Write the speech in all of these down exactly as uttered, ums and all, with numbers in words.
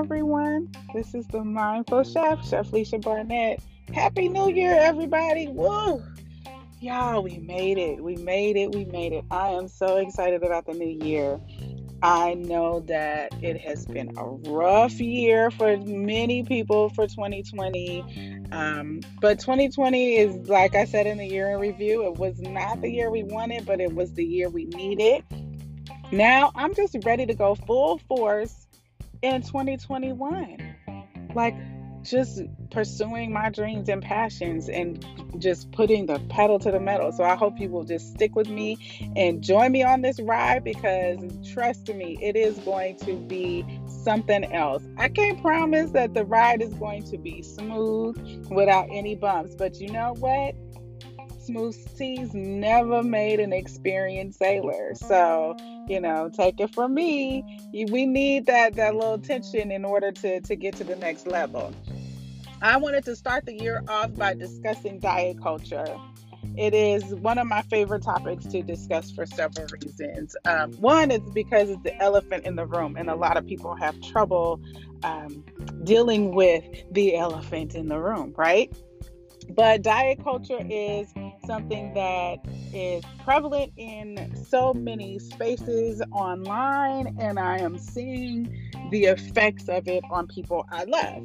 everyone. This is the Mindful Chef, Chef Leisha Barnett. Happy New Year, everybody. Woo! Y'all, we made it. We made it. We made it. I am so excited about the new year. I know that it has been a rough year for many people for twenty twenty. Um, but twenty twenty is, like I said in the year in review, it was not the year we wanted, but it was the year we needed. Now I'm just ready to go full force in twenty twenty-one. Like, just pursuing my dreams and passions and just putting the pedal to the metal. So I hope you will just stick with me and join me on this ride, because trust me, it is going to be something else. I can't promise that the ride is going to be smooth without any bumps, but you know what? Smooth seas never made an experienced sailor. So, you know, take it from me. We need that, that little tension in order to, to get to the next level. I wanted to start the year off by discussing diet culture. It is one of my favorite topics to discuss for several reasons. Um, one is because it's the elephant in the room, and a lot of people have trouble um, dealing with the elephant in the room, right? But diet culture is something that is prevalent in so many spaces online, and I am seeing the effects of it on people I love.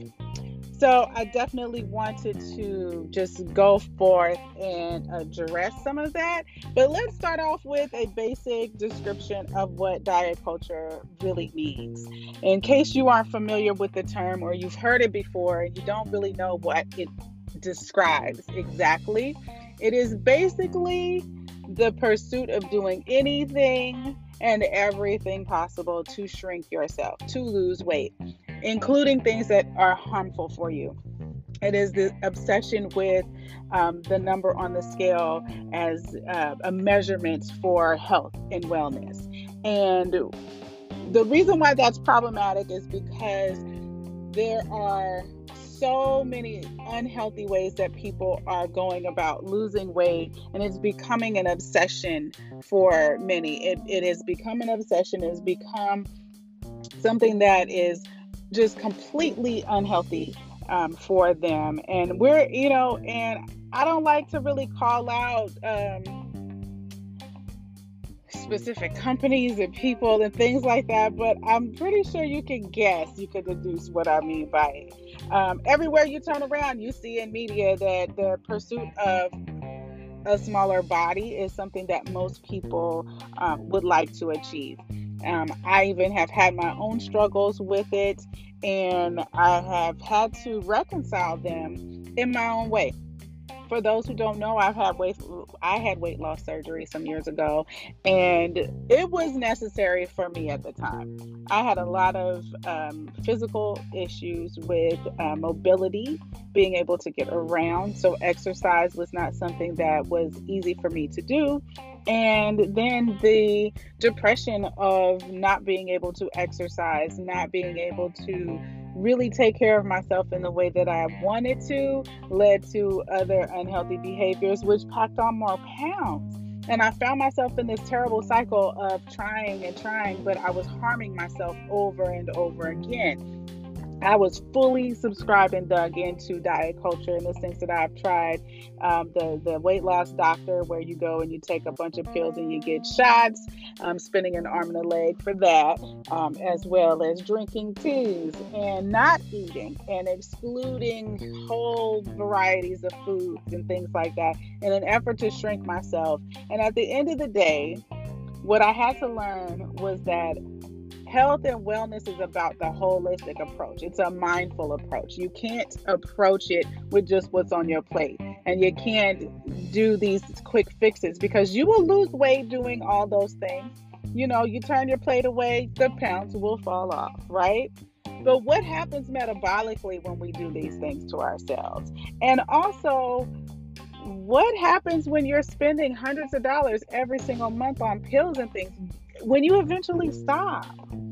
So I definitely wanted to just go forth and address some of that. But let's start off with a basic description of what diet culture really means. In case you aren't familiar with the term, or you've heard it before and you don't really know what it describes exactly, it is basically the pursuit of doing anything and everything possible to shrink yourself, to lose weight, including things that are harmful for you. It is the obsession with um, the number on the scale as uh, a measurement for health and wellness. And the reason why that's problematic is because there are so many unhealthy ways that people are going about losing weight, and it's becoming an obsession for many. It, it has become an obsession. It has become something that is just completely unhealthy um, for them. And we're, you know, and I don't like to really call out um, specific companies and people and things like that, but I'm pretty sure you can guess, you can deduce what I mean by it. Um, everywhere you turn around, you see in media that the pursuit of a smaller body is something that most people um, would like to achieve. Um, I even have had my own struggles with it, and I have had to reconcile them in my own way. For those who don't know, I've had weight, I had weight loss surgery some years ago, and it was necessary for me at the time. I had a lot of um, physical issues with uh, mobility, being able to get around. So exercise was not something that was easy for me to do. And then the depression of not being able to exercise, not being able to really take care of myself in the way that I wanted to, led to other unhealthy behaviors, which packed on more pounds. And I found myself in this terrible cycle of trying and trying, but I was harming myself over and over again. I was fully subscribed and dug into diet culture in the sense that I've tried um, the, the weight loss doctor, where you go and you take a bunch of pills and you get shots, um, spending an arm and a leg for that, um, as well as drinking teas and not eating and excluding whole varieties of foods and things like that in an effort to shrink myself. And at the end of the day, what I had to learn was that health and wellness is about the holistic approach. It's a mindful approach. You can't approach it with just what's on your plate. And you can't do these quick fixes, because you will lose weight doing all those things. You know, you turn your plate away, the pounds will fall off, right? But what happens metabolically when we do these things to ourselves? And also, what happens when you're spending hundreds of dollars every single month on pills and things? When you eventually stop,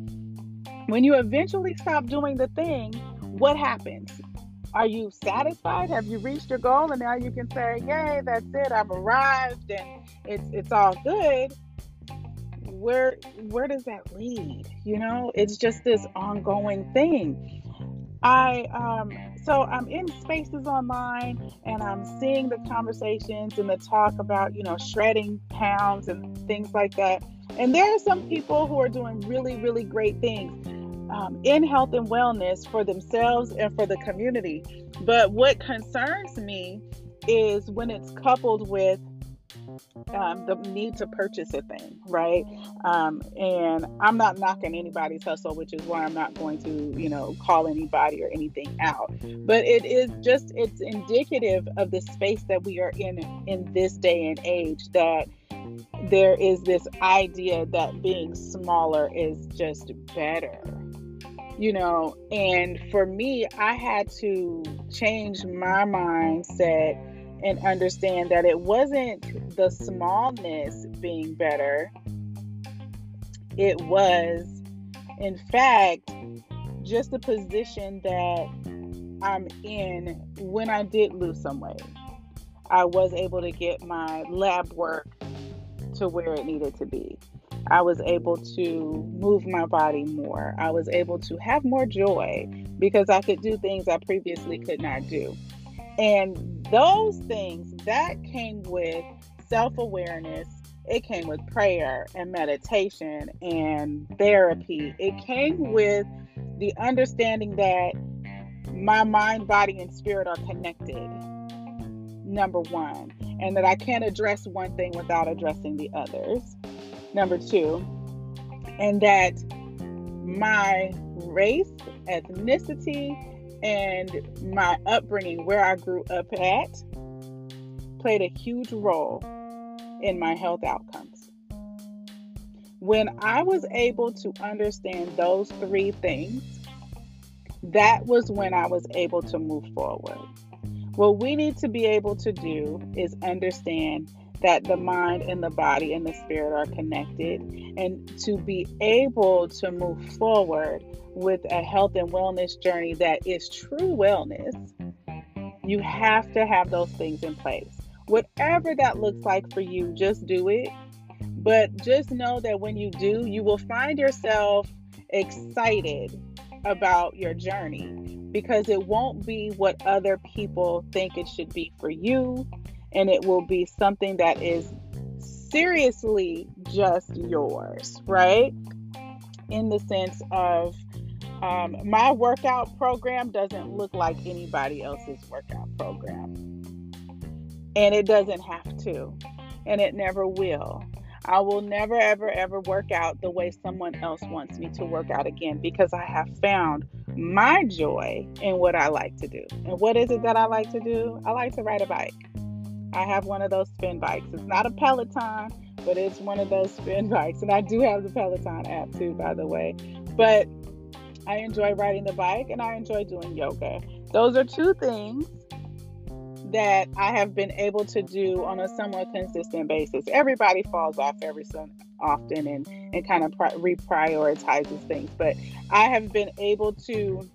when you eventually stop doing the thing, what happens? Are you satisfied? Have you reached your goal? And now you can say, yay, that's it, I've arrived and it's it's all good. where where does that lead? You know, it's just this ongoing thing. I um so I'm in spaces online and I'm seeing the conversations and the talk about, you know, shredding pounds and things like that. And there are some people who are doing really, really great things um, in health and wellness for themselves and for the community. But what concerns me is when it's coupled with um, the need to purchase a thing, right? Um, and I'm not knocking anybody's hustle, which is why I'm not going to, you know, call anybody or anything out. But it is just, it's indicative of the space that we are in in this day and age, that there is this idea that being smaller is just better, you know. And for me, I had to change my mindset and understand that it wasn't the smallness being better. It was, in fact, just the position that I'm in when I did lose some weight. I was able to get my lab work to where it needed to be. I was able to move my body more. I was able to have more joy because I could do things I previously could not do. And those things, that came with self-awareness. It came with prayer and meditation and therapy. It came with the understanding that my mind, body, and spirit are connected, number one, and that I can't address one thing without addressing the others, number two, and that my race, ethnicity, and my upbringing, where I grew up at, played a huge role in my health outcomes. When I was able to understand those three things, that was when I was able to move forward. What we need to be able to do is understand that the mind and the body and the spirit are connected, and to be able to move forward with a health and wellness journey that is true wellness, you have to have those things in place. Whatever that looks like for you, just do it. But just know that when you do, you will find yourself excited about your journey, because it won't be what other people think it should be for you, and it will be something that is seriously just yours, right? In the sense of um, my workout program doesn't look like anybody else's workout program, and it doesn't have to, and it never will. I will never, ever, ever work out the way someone else wants me to work out again, because I have found my joy in what I like to do. And what is it that I like to do? I like to ride a bike. I have one of those spin bikes. It's not a Peloton, but it's one of those spin bikes. And I do have the Peloton app too, by the way. But I enjoy riding the bike and I enjoy doing yoga. Those are two things that I have been able to do on a somewhat consistent basis. Everybody falls off every so often and, and kind of reprioritizes things. But I have been able to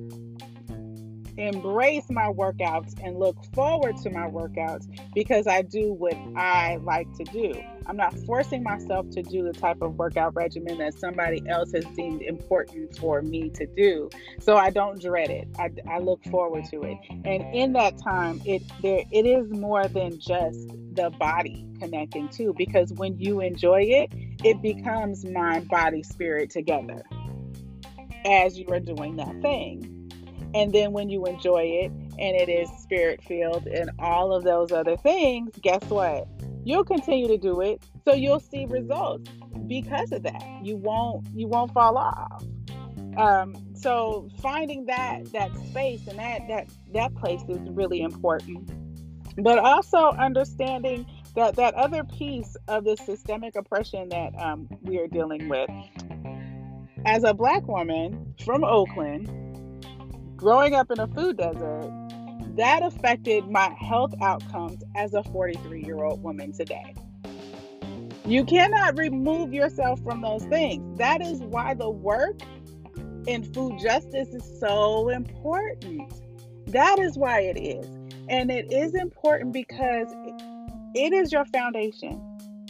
embrace my workouts and look forward to my workouts because I do what I like to do. I'm not forcing myself to do the type of workout regimen that somebody else has deemed important for me to do. So I don't dread it. I, I look forward to it. And in that time, it there it is more than just the body connecting too, because when you enjoy it, it becomes mind, body, spirit together as you are doing that thing. And then when you enjoy it and it is spirit filled and all of those other things, guess what? You'll continue to do it. So you'll see results because of that. You won't, you won't fall off. Um, so finding that, that space and that, that, that place is really important, but also understanding that, that other piece of the systemic oppression that um, we are dealing with. As a Black woman from Oakland, growing up in a food desert, that affected my health outcomes as a forty-three-year-old woman today. You cannot remove yourself from those things. That is why the work in food justice is so important. That is why it is. And it is important because it is your foundation.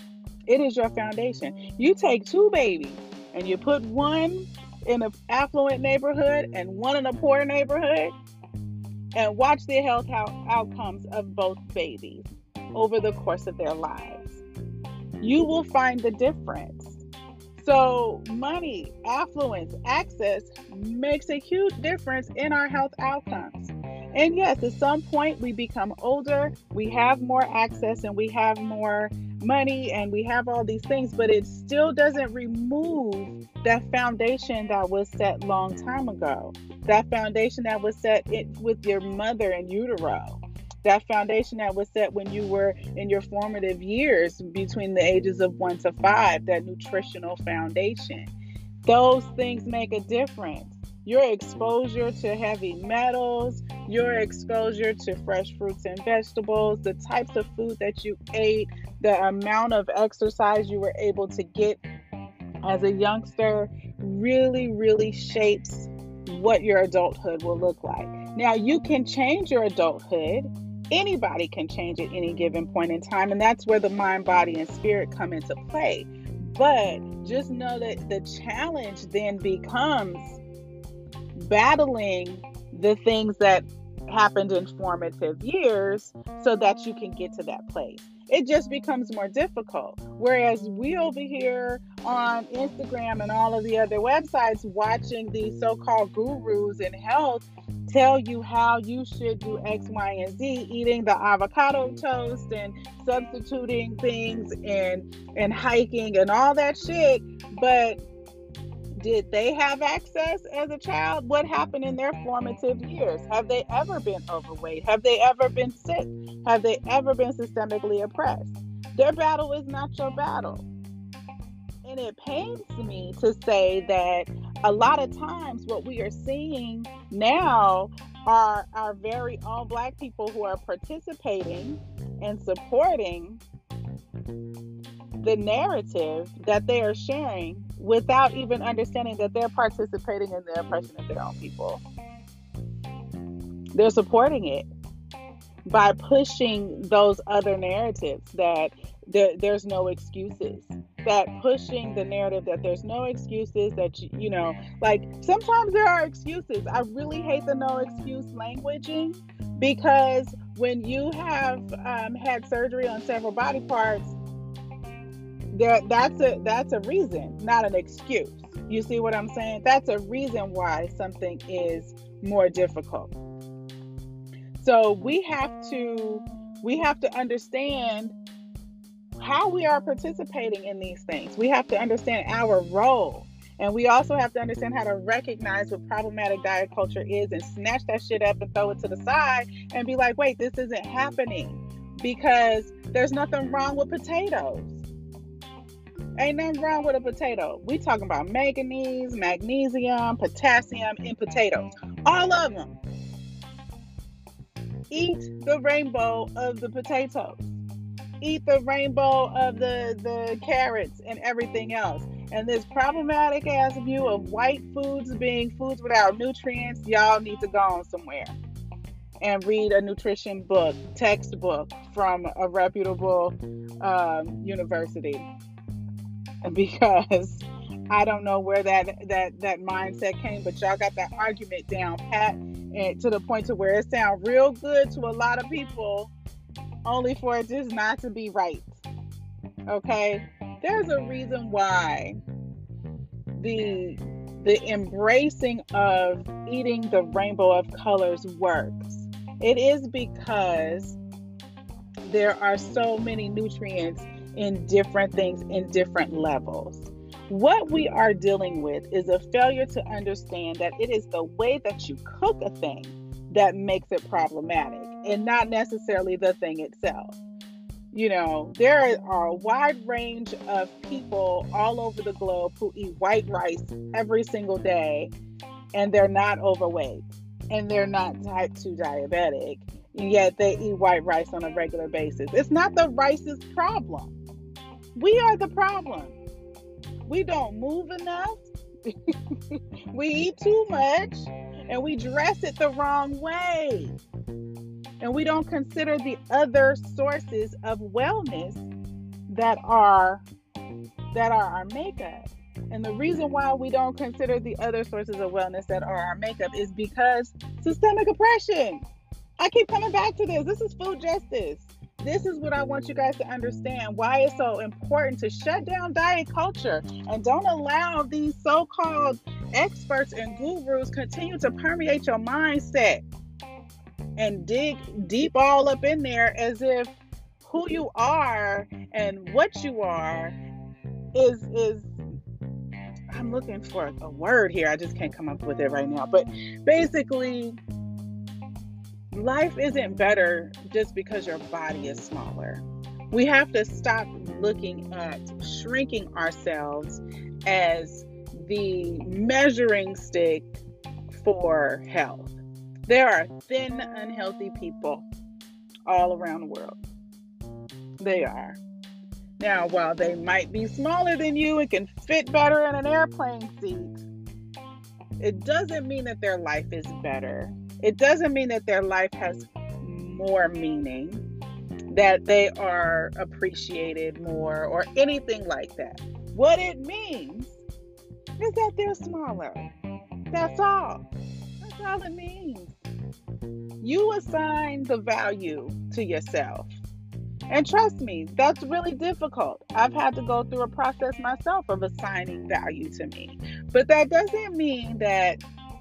It is your foundation. You take two babies and you put one in an affluent neighborhood and one in a poor neighborhood, and watch the health out- outcomes of both babies over the course of their lives. You will find the difference. So money, affluence, access makes a huge difference in our health outcomes. And yes, at some point we become older, we have more access and we have more money and we have all these things, but it still doesn't remove that foundation that was set long time ago. That foundation that was set it, with your mother in utero. That foundation that was set when you were in your formative years between the ages of one to five, that nutritional foundation. Those things make a difference. Your exposure to heavy metals, your exposure to fresh fruits and vegetables, the types of food that you ate, the amount of exercise you were able to get as a youngster really, really shapes what your adulthood will look like. Now, you can change your adulthood. Anybody can change at any given point in time, and that's where the mind, body, and spirit come into play. But just know that the challenge then becomes battling the things that happened in formative years so that you can get to that place. It just becomes more difficult. Whereas we over here on Instagram and all of the other websites watching these so-called gurus in health tell you how you should do X, Y, and Z, eating the avocado toast and substituting things and and hiking and all that shit. But did they have access as a child? What happened in their formative years? Have they ever been overweight? Have they ever been sick? Have they ever been systemically oppressed? Their battle is not your battle. And it pains me to say that a lot of times what we are seeing now are our very own Black people who are participating and supporting the narrative that they are sharing without even understanding that they're participating in the oppression of their own people. They're supporting it by pushing those other narratives that there, there's no excuses, that pushing the narrative that there's no excuses, that, you, you know, like sometimes there are excuses. I really hate the no excuse languaging, because when you have um, had surgery on several body parts, there that's a that's a reason, not an excuse. You see what I'm saying? That's a reason why something is more difficult. So we have to we have to understand how we are participating in these things. We have to understand our role. And we also have to understand how to recognize what problematic diet culture is and snatch that shit up and throw it to the side and be like, wait, this isn't happening, because there's nothing wrong with potatoes. Ain't nothing wrong with a potato. We talking about manganese, magnesium, potassium in potatoes. All of them. Eat the rainbow of the potatoes. Eat the rainbow of the, the carrots and everything else. And this problematic ass view of white foods being foods without nutrients, y'all need to go on somewhere and read a nutrition book, textbook from a reputable um, university. Because I don't know where that, that, that mindset came, but y'all got that argument down pat, and to the point to where it sounds real good to a lot of people, only for it just not to be right. Okay? There's a reason why the the embracing of eating the rainbow of colors works. It is because there are so many nutrients in different things in different levels. What we are dealing with is a failure to understand that it is the way that you cook a thing that makes it problematic, and not necessarily the thing itself. You know, there are a wide range of people all over the globe who eat white rice every single day, and they're not overweight, and they're not type two diabetic, and yet they eat white rice on a regular basis. It's not the rice's problem. We are the problem. We don't move enough. We eat too much, and we dress it the wrong way. And we don't consider the other sources of wellness that are that are our makeup. And the reason why we don't consider the other sources of wellness that are our makeup is because systemic oppression. I keep coming back to this. This is food justice. This is what I want you guys to understand, why it's so important to shut down diet culture and don't allow these so-called experts and gurus continue to permeate your mindset and dig deep all up in there as if who you are and what you are is is I'm looking for a word here. I just can't come up with it right now. But basically, life isn't better just because your body is smaller. We have to stop looking at shrinking ourselves as the measuring stick for health. There are thin, unhealthy people all around the world. They are. Now, while they might be smaller than you and can fit better in an airplane seat, it doesn't mean that their life is better. It doesn't mean that their life has more meaning, that they are appreciated more, or anything like that. What it means is that they're smaller. That's all. That's all it means. You assign the value to yourself. And trust me, that's really difficult. I've had to go through a process myself of assigning value to me. But that doesn't mean that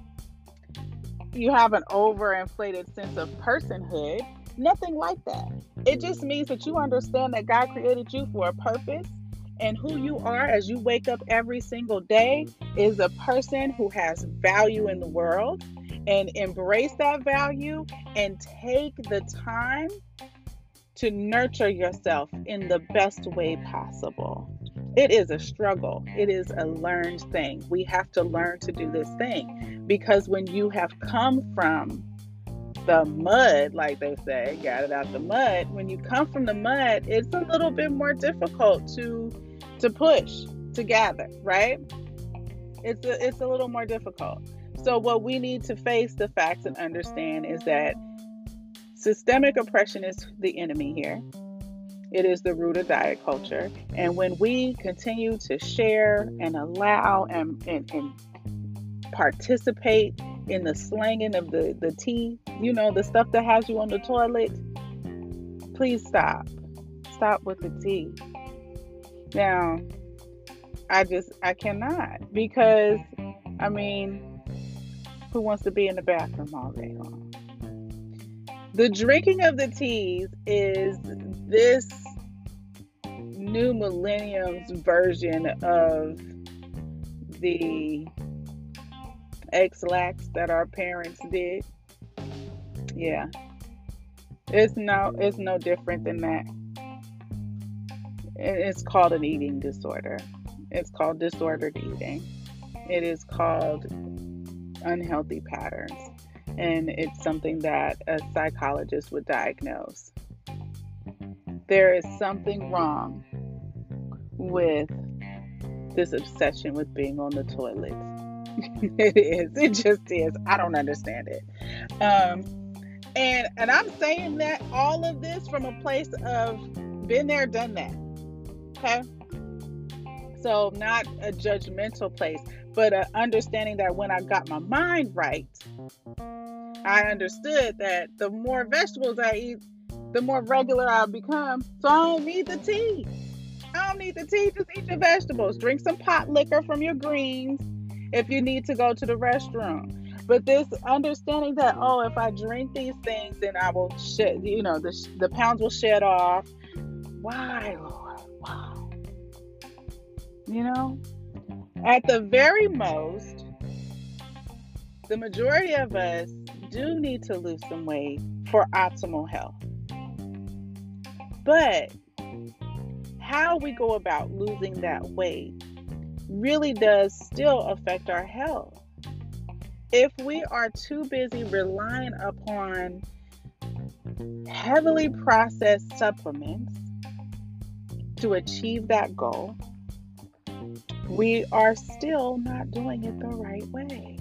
you have an overinflated sense of personhood. Nothing like that. It just means that you understand that God created you for a purpose, and who you are as you wake up every single day is a person who has value in the world, and embrace that value and take the time to nurture yourself in the best way possible. It is a struggle. It is a learned thing. We have to learn to do this thing, because when you have come from the mud, like they say, got it out the mud, when you come from the mud, it's a little bit more difficult to to push, to gather, right? It's a, it's a little more difficult. So what we need to face the facts and understand is that systemic oppression is the enemy here. It is the root of diet culture. And when we continue to share and allow and, and, and participate in the slanging of the, the tea, you know, the stuff that has you on the toilet, please stop. Stop with the tea. Now, I just, I cannot, because, I mean, who wants to be in the bathroom all day long? The drinking of the teas is this new millennium's version of the X-Lax that our parents did. Yeah. It's no, it's no different than that. It's called an eating disorder. It's called disordered eating. It is called unhealthy patterns. And it's something that a psychologist would diagnose. There is something wrong with this obsession with being on the toilet. It is. It just is. I don't understand it. Um, and and I'm saying that all of this from a place of been there, done that. Okay? So not a judgmental place, but an understanding that when I got my mind right, I understood that the more vegetables I eat, the more regular I'll become. So I don't need the tea. I don't need the tea. Just eat your vegetables. Drink some pot liquor from your greens if you need to go to the restroom. But this understanding that, oh, if I drink these things, then I will shed, you know, the, the pounds will shed off. Why, Lord? Why? You know, at the very most, the majority of us do need to lose some weight for optimal health. But how we go about losing that weight really does still affect our health. If we are too busy relying upon heavily processed supplements to achieve that goal, we are still not doing it the right way.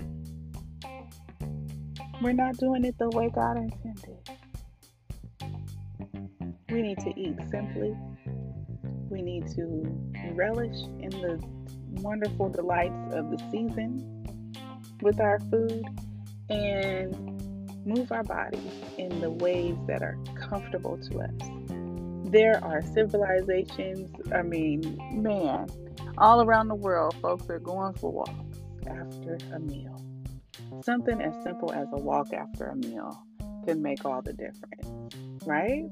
We're not doing it the way God intended. We need to eat simply. We need to relish in the wonderful delights of the season with our food and move our bodies in the ways that are comfortable to us. There are civilizations, I mean, man, all around the world, folks are going for walks after a meal. Something as simple as a walk after a meal can make all the difference, right?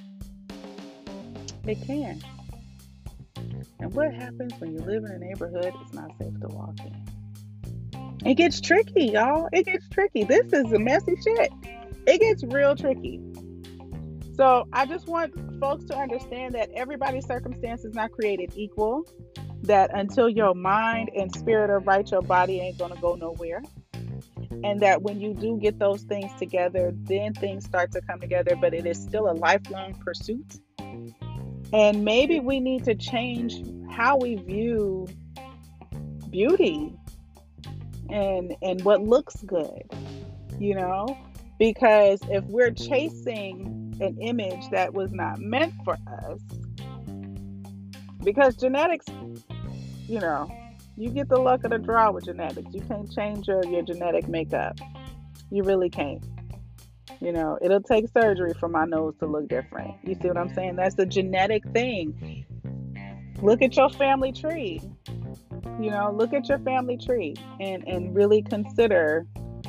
It can. And what happens when you live in a neighborhood it's not safe to walk in? It gets tricky, y'all. It gets tricky. This is a messy shit. It gets real tricky. So I just want folks to understand that everybody's circumstance is not created equal. That until your mind and spirit are right, your body ain't going to go nowhere. And that when you do get those things together, then things start to come together. But it is still a lifelong pursuit. And maybe we need to change how we view beauty and and what looks good, you know? Because if we're chasing an image that was not meant for us, because genetics, you know, you get the luck of the draw with genetics. You can't change your, your genetic makeup. You really can't. You know, it'll take surgery for my nose to look different. You see what I'm saying? That's a genetic thing. Look at your family tree. You know, look at your family tree and, and really consider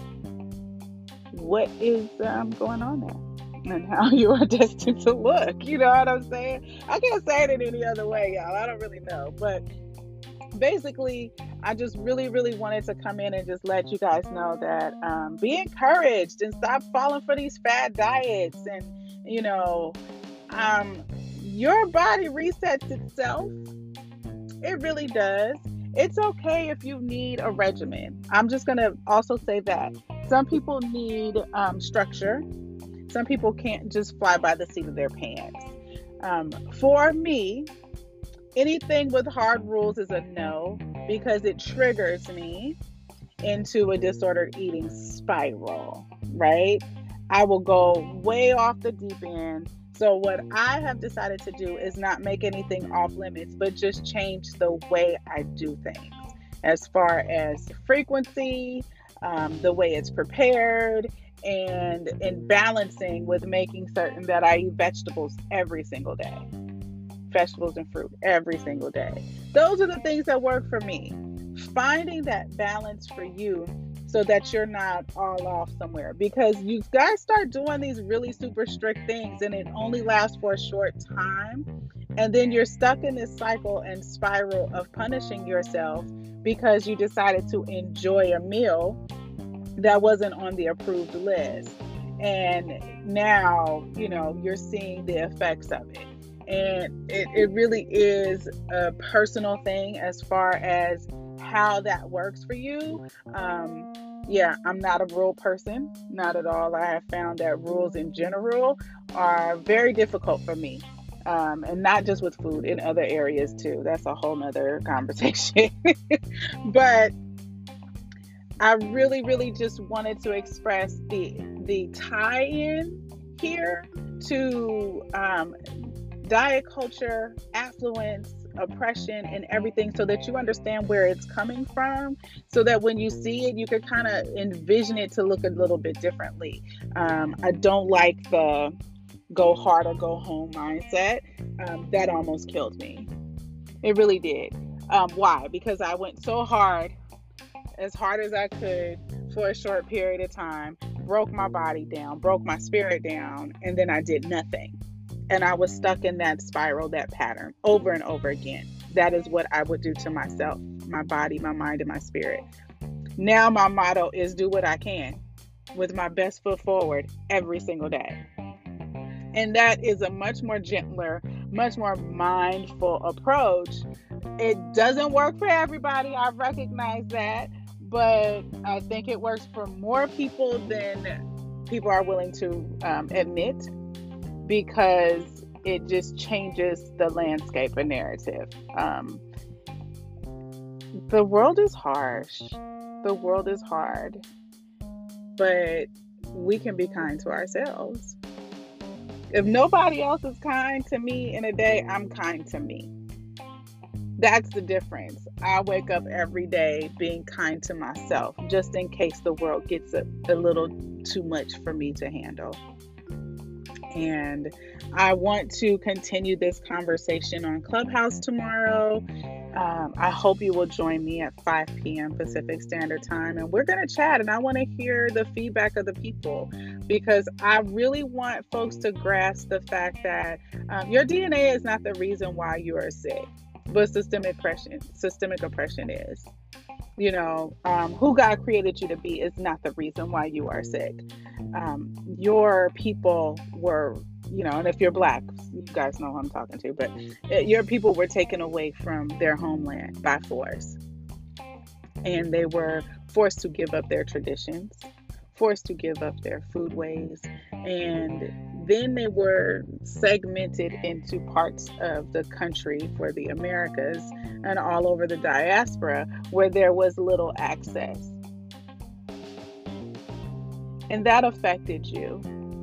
what is um, going on there and how you are destined to look. You know what I'm saying? I can't say it in any other way, y'all. I don't really know. But basically, I just really, really wanted to come in and just let you guys know that um, be encouraged and stop falling for these fad diets. And, you know, um, your body resets itself. It really does. It's okay if you need a regimen. I'm just going to also say that some people need um, structure. Some people can't just fly by the seat of their pants. Um, for me, anything with hard rules is a no, because it triggers me into a disordered eating spiral, right? I will go way off the deep end. So what I have decided to do is not make anything off limits, but just change the way I do things as far as frequency, um, the way it's prepared, and in balancing with making certain that I eat vegetables every single day. Vegetables and fruit every single day. Those are the things that work for me. Finding that balance for you so that you're not all off somewhere, because you guys start doing these really super strict things and it only lasts for a short time, and then you're stuck in this cycle and spiral of punishing yourself because you decided to enjoy a meal that wasn't on the approved list, and now you know you're seeing the effects of it. And it, it really is a personal thing as far as how that works for you. Um, yeah, I'm not a rule person, not at all. I have found that rules in general are very difficult for me. Um, and not just with food, in other areas too. That's a whole nother conversation. But I really, really just wanted to express the the tie-in here to um, diet culture, affluence, oppression, and everything, so that you understand where it's coming from, so that when you see it, you can kind of envision it to look a little bit differently. Um, I don't like the go hard or go home mindset. Um, that almost killed me. It really did. Um, why? Because I went so hard, as hard as I could for a short period of time, broke my body down, broke my spirit down, and then I did nothing. And I was stuck in that spiral, that pattern over and over again. That is what I would do to myself, my body, my mind, and my spirit. Now my motto is do what I can with my best foot forward every single day. And that is a much more gentler, much more mindful approach. It doesn't work for everybody. I recognize that. But I think it works for more people than people are willing to um, admit, because it just changes the landscape and narrative. Um, the world is harsh. The world is hard. But we can be kind to ourselves. If nobody else is kind to me in a day, I'm kind to me. That's the difference. I wake up every day being kind to myself, just in case the world gets a, a little too much for me to handle. And I want to continue this conversation on Clubhouse tomorrow. Um, I hope you will join me at five p.m. Pacific Standard Time, and we're going to chat. And I want to hear the feedback of the people, because I really want folks to grasp the fact that um, your D N A is not the reason why you are sick, but systemic oppression, systemic oppression is. You know, um, who God created you to be is not the reason why you are sick. Um, your people were, you know, and if you're Black, you guys know who I'm talking to, but your people were taken away from their homeland by force. And they were forced to give up their traditions, forced to give up their foodways, and then they were segmented into parts of the country for the Americas and all over the diaspora where there was little access. And that affected you.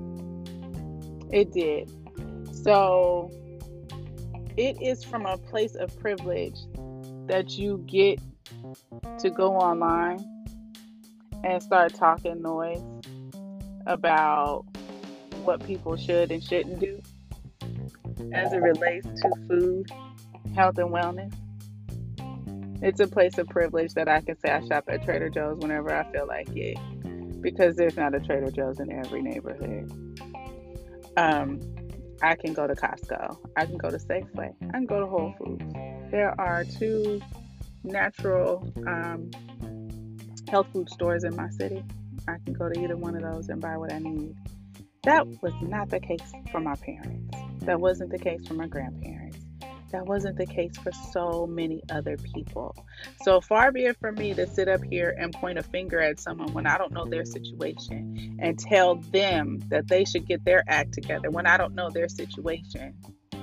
It did. So it is from a place of privilege that you get to go online and start talking noise about what people should and shouldn't do as it relates to food, health, and wellness. It's a place of privilege that I can say I shop at Trader Joe's whenever I feel like it, because there's not a Trader Joe's in every neighborhood. Um, I can go to Costco. I can go to Safeway. I can go to Whole Foods. There are two natural um, health food stores in my city. I can go to either one of those and buy what I need. That was not the case for my parents. That wasn't the case for my grandparents. That wasn't the case for so many other people. So far be it from me to sit up here and point a finger at someone when I don't know their situation and tell them that they should get their act together when I don't know their situation.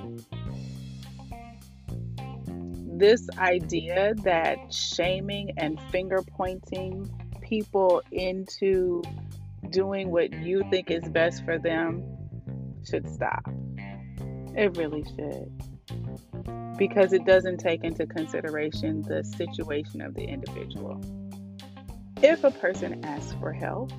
This idea that shaming and finger pointing people into doing what you think is best for them should stop. It really should. Because it doesn't take into consideration the situation of the individual. If a person asks for help,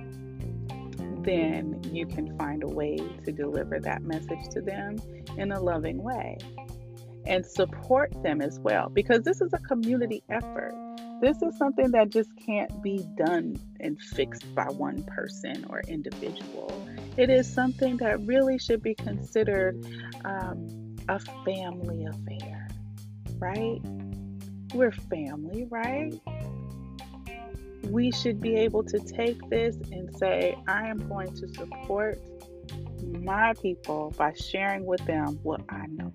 then you can find a way to deliver that message to them in a loving way and support them as well, because this is a community effort. This is something that just can't be done and fixed by one person or individual. It is something that really should be considered um, a family affair, right? We're family, right? We should be able to take this and say, I am going to support my people by sharing with them what I know.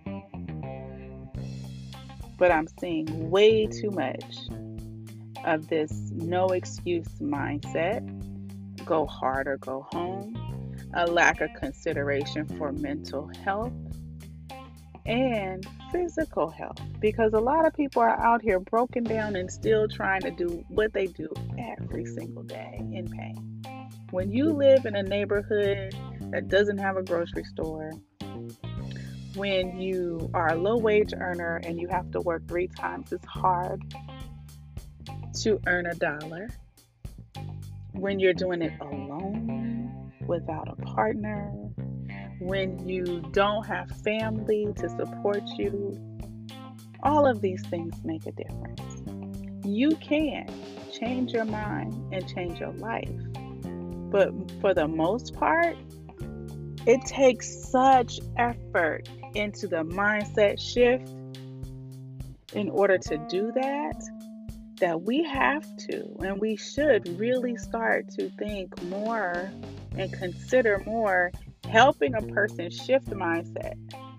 But I'm seeing way too much of this no excuse mindset, go hard or go home, a lack of consideration for mental health and physical health, because a lot of people are out here broken down and still trying to do what they do every single day in pain. When you live in a neighborhood that doesn't have a grocery store, when you are a low wage earner and you have to work three times as hard to earn a dollar, when you're doing it alone, without a partner, when you don't have family to support you, all of these things make a difference. You can change your mind and change your life. But for the most part, it takes such effort into the mindset shift in order to do that, that we have to, and we should really start to think more and consider more helping a person shift mindset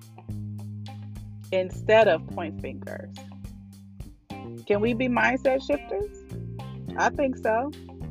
instead of point fingers. Can we be mindset shifters? I think so.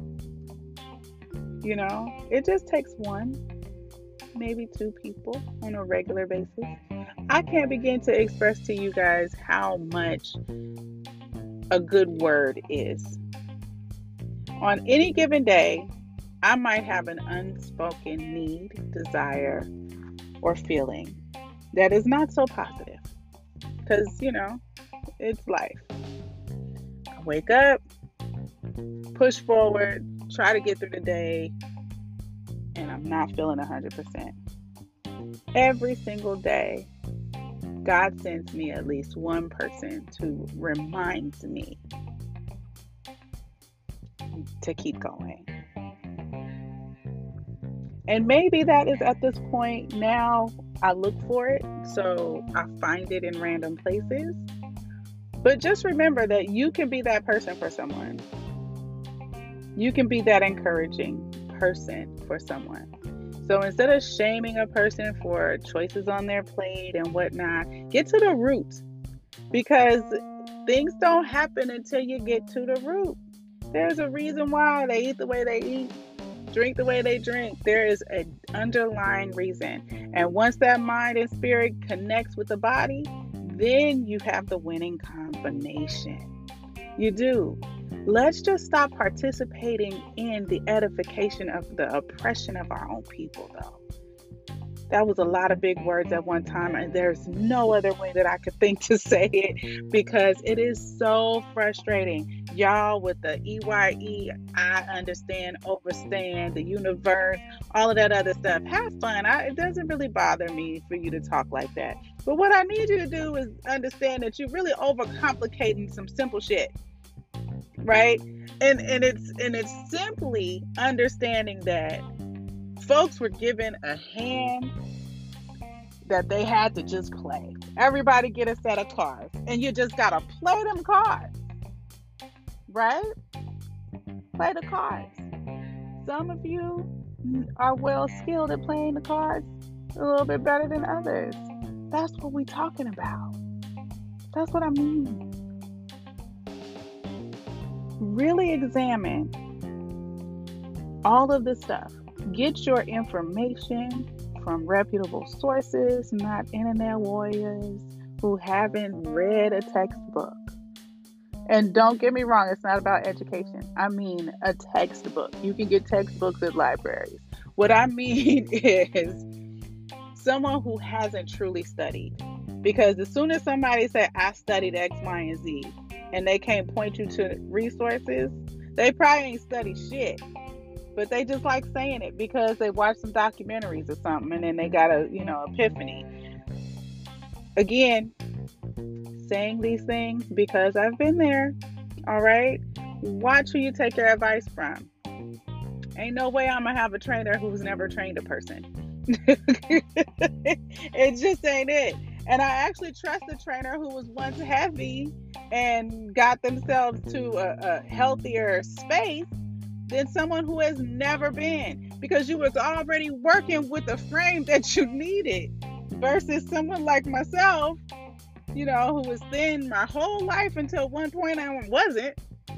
You know, it just takes one, maybe two people on a regular basis. I can't begin to express to you guys how much a good word is. On any given day, I might have an unspoken need, desire, or feeling that is not so positive. Because, you know, it's life. I wake up, push forward, try to get through the day, and I'm not feeling one hundred percent. Every single day, God sends me at least one person to remind me to keep going. And maybe that is at this point now I look for it, so I find it in random places. But just remember that you can be that person for someone. You can be that encouraging person for someone. So instead of shaming a person for choices on their plate and whatnot, get to the root, because things don't happen until you get to the root. There's a reason why they eat the way they eat, drink the way they drink. There is an underlying reason. And once that mind and spirit connects with the body, then you have the winning combination. You do. Let's just stop participating in the edification of the oppression of our own people, though. That was a lot of big words at one time, and there's no other way that I could think to say it, because it is so frustrating. Y'all with the E Y E, I understand, overstand, the universe, all of that other stuff. Have fun. I, it doesn't really bother me for you to talk like that. But what I need you to do is understand that you're really overcomplicating some simple shit. Right? And and it's and it's simply understanding that folks were given a hand that they had to just play. Everybody get a set of cards, and you just gotta play them cards. Right? Play the cards. Some of you are well skilled at playing the cards a little bit better than others. That's what we're talking about. That's what I mean. Really examine all of this stuff. Get your information from reputable sources, not internet warriors who haven't read a textbook. And don't get me wrong, it's not about education. I mean a textbook. You can get textbooks at libraries. What I mean is someone who hasn't truly studied. Because as soon as somebody says, I studied X, Y, and Z, and they can't point you to resources, they probably ain't studied shit. But they just like saying it because they watched some documentaries or something, and then they got a, you know, epiphany. Again, saying these things because I've been there. All right? Watch who you take your advice from. Ain't no way I'm going to have a trainer who's never trained a person. It just ain't it. And I actually trust a trainer who was once heavy and got themselves to a, a healthier space than someone who has never been, because you was already working with the frame that you needed, versus someone like myself, you know, who was thin my whole life until one point I wasn't,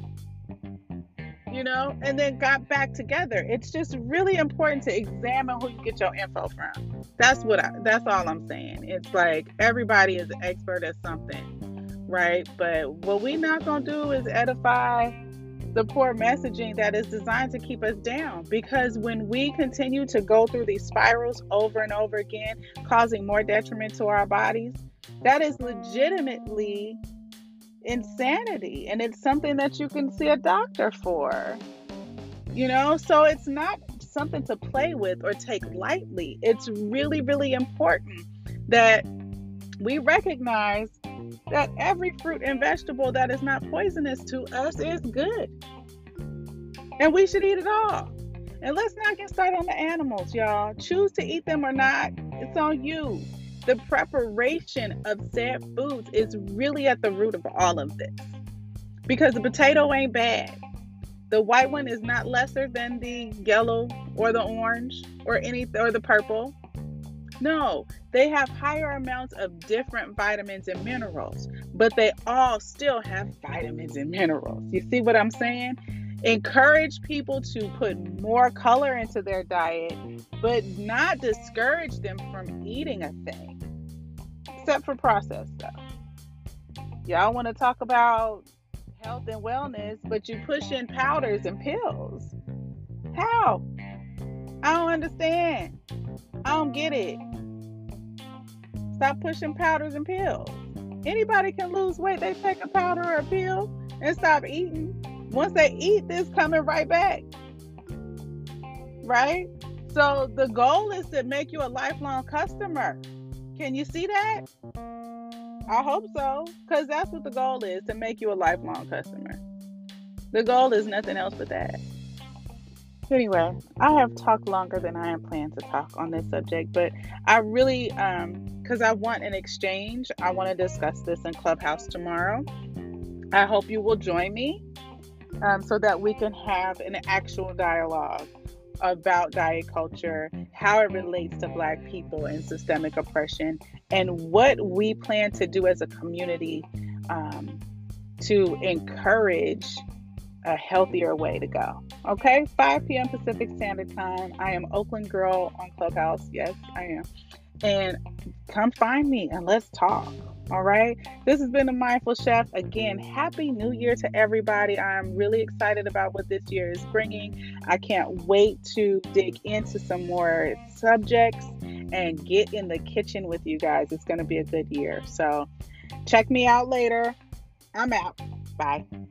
you know, and then got back together. It's just really important to examine who you get your info from. That's what I, that's all I'm saying. It's like everybody is an expert at something, right? But what we not going to do is edify the poor messaging that is designed to keep us down. Because when we continue to go through these spirals over and over again, causing more detriment to our bodies, that is legitimately insanity, and it's something that you can see a doctor for, you know. So it's not something to play with or take lightly. It's really, really important that we recognize that every fruit and vegetable that is not poisonous to us is good, and we should eat it all. And let's not get started on the animals, y'all. Choose to eat them or not, it's on you. The preparation of said foods is really at the root of all of this. Because the potato ain't bad. The white one is not lesser than the yellow or the orange or any or the purple. No, they have higher amounts of different vitamins and minerals, but they all still have vitamins and minerals. You see what I'm saying? Encourage people to put more color into their diet, but not discourage them from eating a thing. Except for processed stuff. Y'all want to talk about health and wellness, but you push in powders and pills. How? I don't understand. I don't get it. Stop pushing powders and pills. Anybody can lose weight. They take a powder or a pill and stop eating. Once they eat, this coming right back. Right? So the goal is to make you a lifelong customer. Can you see that? I hope so, because that's what the goal is, to make you a lifelong customer. The goal is nothing else but that. Anyway, I have talked longer than I am planning to talk on this subject, but I really, um, because I want an exchange, I want to discuss this in Clubhouse tomorrow. I hope you will join me um, so that we can have an actual dialogue about diet culture, how it relates to Black people and systemic oppression, and what we plan to do as a community um, to encourage a healthier way to go. Okay, five p.m. Pacific Standard Time. I am Oakland Girl on Clubhouse. Yes, I am. And come find me and let's talk. All right. This has been the Mindful Chef. Again, Happy New Year to everybody. I'm really excited about what this year is bringing. I can't wait to dig into some more subjects and get in the kitchen with you guys. It's going to be a good year. So check me out later. I'm out. Bye.